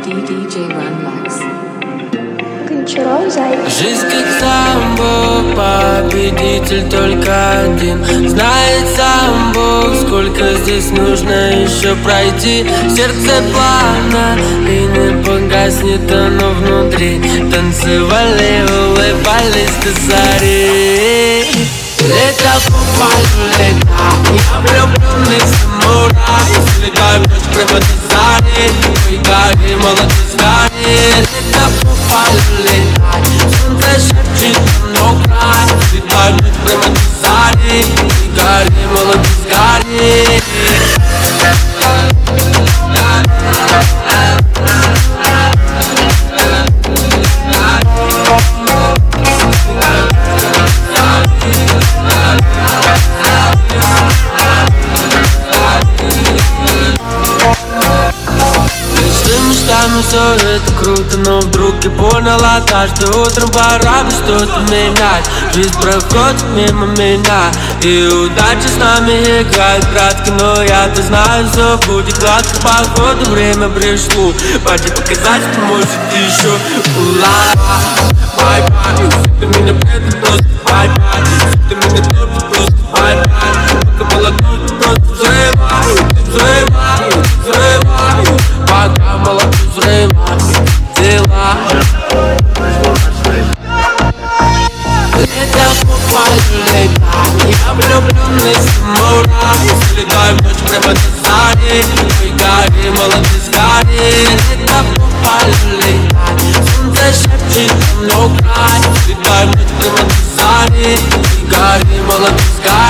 DJ Runlex. Гончаров, Зайка. Жизнь как самбо, победитель только один. Знает сам Бог, сколько здесь нужно еще пройти. Сердце плавно и не погаснет оно внутри. Танцевали, улыбались до зари. Лето по полю, лето, я влюбленный самурай. Слетай в ночь прямо до зари. Ой, гори, молодец, гори. Лето по полю, летай, солнце шепчет нам край. Слетай в ночь прямо до зари. Ой, гори, молодец, гори. Мечтами все это круто, но вдруг я понял однажды утром пора бы что-то менять. Жизнь проходит мимо меня, и удача с нами играет кратко. Но я-то знаю, все будет гладко, походу время пришло. Пойди показать, что может еще. Ула-ла, бай-бай, ты меня предал просто бай-бай. Ты меня топишь просто бай-бай. Пока молодой, ты просто взрывай. Ты взрывай, взрывай. Пока молодой, взрывай дела. Лето по полю, лето, я влюбленный самурай. Слетай в ночь прямо до зари. Ой, гори, молодец, гори. Лето по полю, лето, солнце шепчет нам край. Слетай в ночь прямо до зари. Ой, гори, молодец, гори.